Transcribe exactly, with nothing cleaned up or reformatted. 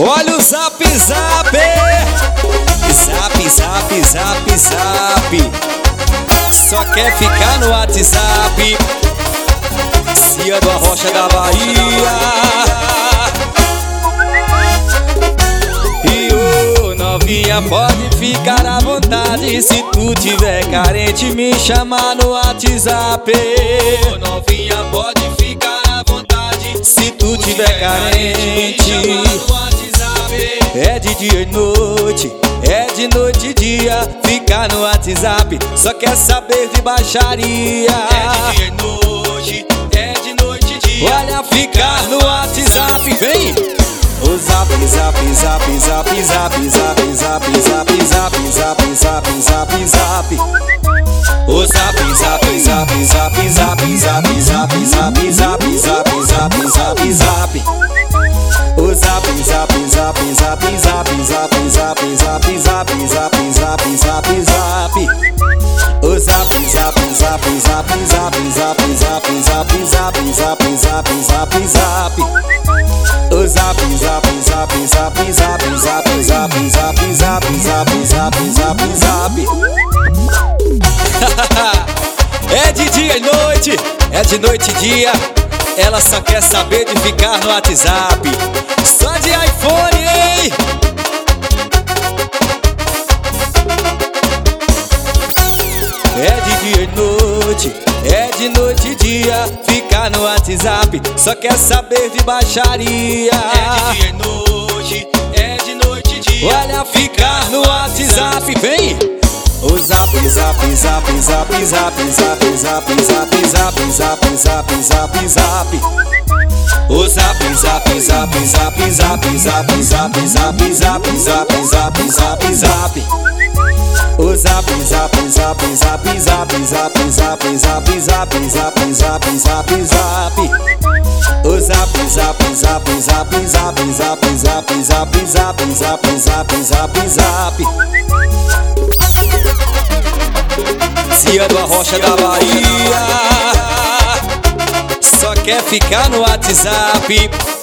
Olha o zap zap, zap zap zap zap. Só quer ficar no WhatsApp. Cia do Arrocha da Bahia. E ô novinha, pode ficar à vontade. Se tu tiver carente, me chamar no WhatsApp. Ô novinha, pode ficar à vontade. Se tu tiver carente, é de dia e noite, é de noite e dia. Fica no WhatsApp, só quer saber de baixaria. É de dia e noite, é de noite e dia. Olha, ficar no WhatsApp, vem! O zap, zap, zap, zap, zap, zap, zap, zap, zap, zap, zap, zap, zap. O zap, zap, zap, zap, zap, zap, zap, zap, zap, zap, zap, zap, zap. O zap, zap, zap, zap, zap, zap, zap, zap, zap, zap, zap, zap, zap. O zap, zap, zap, zap, zap, zap, zap, zap, zap, zap, zap, zap, zap. O zap, zap, zap, zap, zap, zap, zap, zap, zap, zap, zap, zap, zap. É de dia e noite, é de noite e dia. Ela só quer saber de ficar no WhatsApp. Só de iPhone, hein? É de dia e noite, é de noite e dia. Ficar no WhatsApp, só quer saber de baixaria. É de dia e noite, é de noite e dia. Olha, ficar no WhatsApp, vem! O zap, zap, zap, zap, zap, zap, zap, zap, zap, zap, zap, zap, zap. O zap, zap, zap, zap, zap, zap, zap, zap, zap, zap, zap, zap, zap. O zap, zap, zap, zap, zap, zap, zap, zap, zap, zap, zap, zap, zap. O zap, zap, zap, zap, zap, zap, zap, zap, zap, zap, zap, zap, zap. Cia do Arrocha da Bahia. Só quer ficar no WhatsApp.